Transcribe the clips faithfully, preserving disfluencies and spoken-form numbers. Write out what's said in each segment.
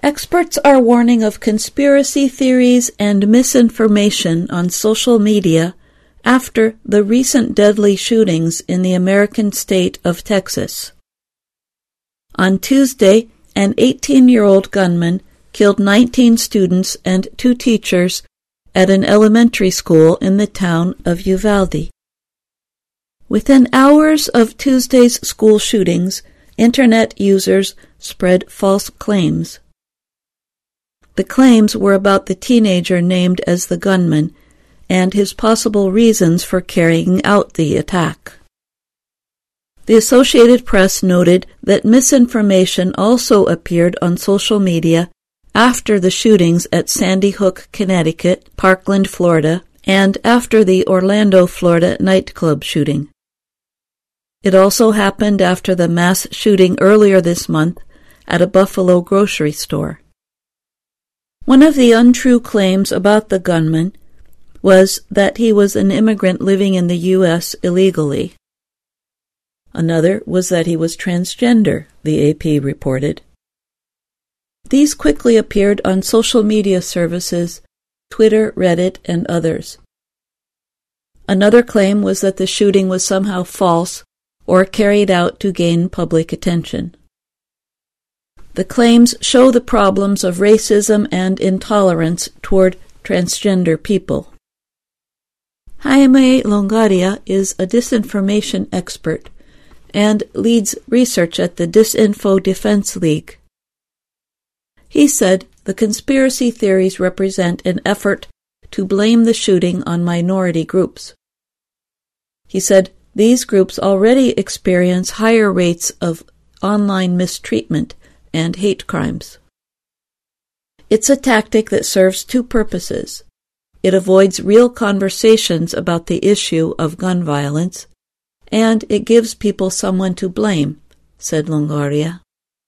Experts are warning of conspiracy theories and misinformation on social media after the recent deadly shootings in the American state of Texas. On Tuesday, an eighteen-year-old gunman killed nineteen students and two teachers at an elementary school in the town of Uvalde. Within hours of Tuesday's school shootings, Internet users spread false claims. The claims were about the teenager named as the gunman and his possible reasons for carrying out the attack. The Associated Press noted that misinformation also appeared on social media after the shootings at Sandy Hook, Connecticut, Parkland, Florida, and after the Orlando, Florida nightclub shooting. It also happened after the mass shooting earlier this month at a Buffalo grocery store. One of the untrue claims about the gunman was that he was an immigrant living in the U S illegally. Another was that he was transgender, the A P reported. These quickly appeared on social media services, Twitter, Reddit, and others. Another claim was that the shooting was somehow false or carried out to gain public attention. The claims show the problems of racism and intolerance toward transgender people. Jaime Longoria is a disinformation expert and leads research at the Disinfo Defense League. He said the conspiracy theories represent an effort to blame the shooting on minority groups. He said these groups already experience higher rates of online mistreatment and hate crimes. It's a tactic that serves two purposes. It avoids real conversations about the issue of gun violence, and it gives people someone to blame, said Longoria.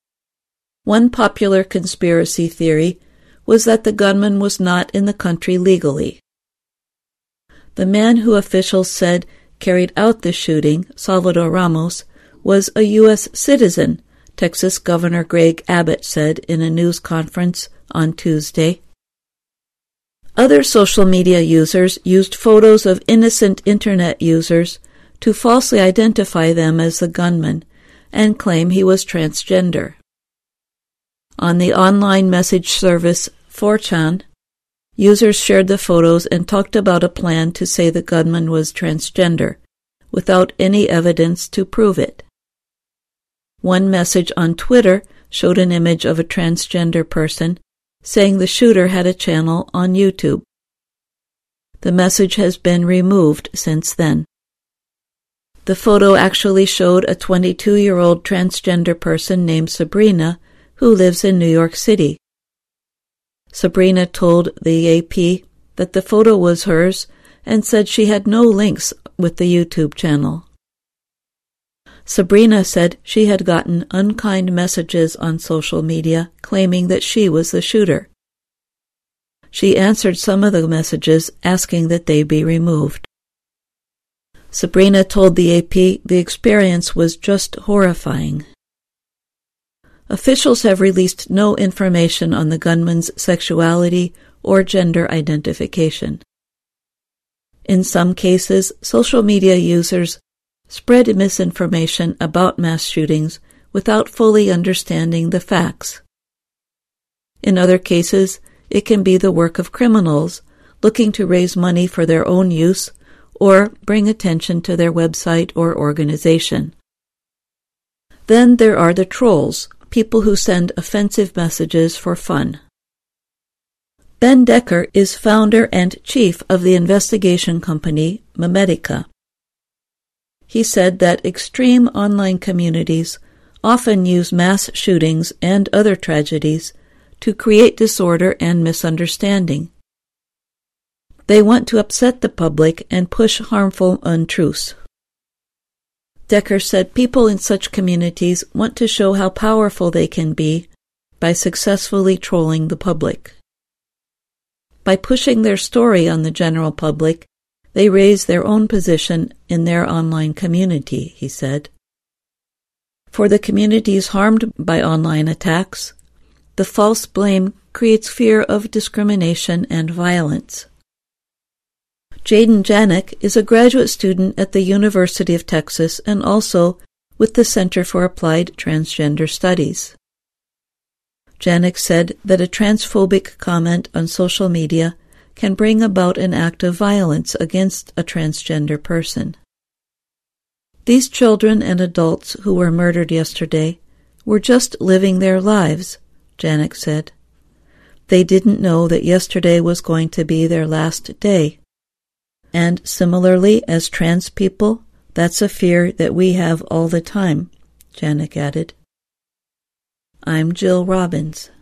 One popular conspiracy theory was that the gunman was not in the country legally. The man who officials said carried out the shooting, Salvador Ramos, was a U S citizen, Texas Governor Greg Abbott said in a news conference on Tuesday. Other social media users used photos of innocent Internet users to falsely identify them as the gunman and claim he was transgender. On the online message service four chan, users shared the photos and talked about a plan to say the gunman was transgender, without any evidence to prove it. One message on Twitter showed an image of a transgender person saying the shooter had a channel on YouTube. The message has been removed since then. The photo actually showed a twenty-two-year-old transgender person named Sabrina who lives in New York City. Sabrina told the A P that the photo was hers and said she had no links with the YouTube channel. Sabrina said she had gotten unkind messages on social media claiming that she was the shooter. She answered some of the messages asking that they be removed. Sabrina told the A P the experience was just horrifying. Officials have released no information on the gunman's sexuality or gender identification. In some cases, social media users spread misinformation about mass shootings without fully understanding the facts. In other cases, it can be the work of criminals looking to raise money for their own use or bring attention to their website or organization. Then there are the trolls, people who send offensive messages for fun. Ben Decker is founder and chief of the investigation company Memetica. He said that extreme online communities often use mass shootings and other tragedies to create disorder and misunderstanding. They want to upset the public and push harmful untruths. Decker said people in such communities want to show how powerful they can be by successfully trolling the public. By pushing their story on the general public, they raise their own position in their online community, he said. For the communities harmed by online attacks, The false blame creates fear of discrimination and violence. Jaden Janik is a graduate student at the University of Texas and also with the Center for Applied Transgender Studies. Janik said that a transphobic comment on social media can bring about an act of violence against a transgender person. These children and adults who were murdered yesterday were just living their lives, Janik said. They didn't know that yesterday was going to be their last day. And similarly, as trans people, that's a fear that we have all the time, Janik added. I'm Jill Robbins.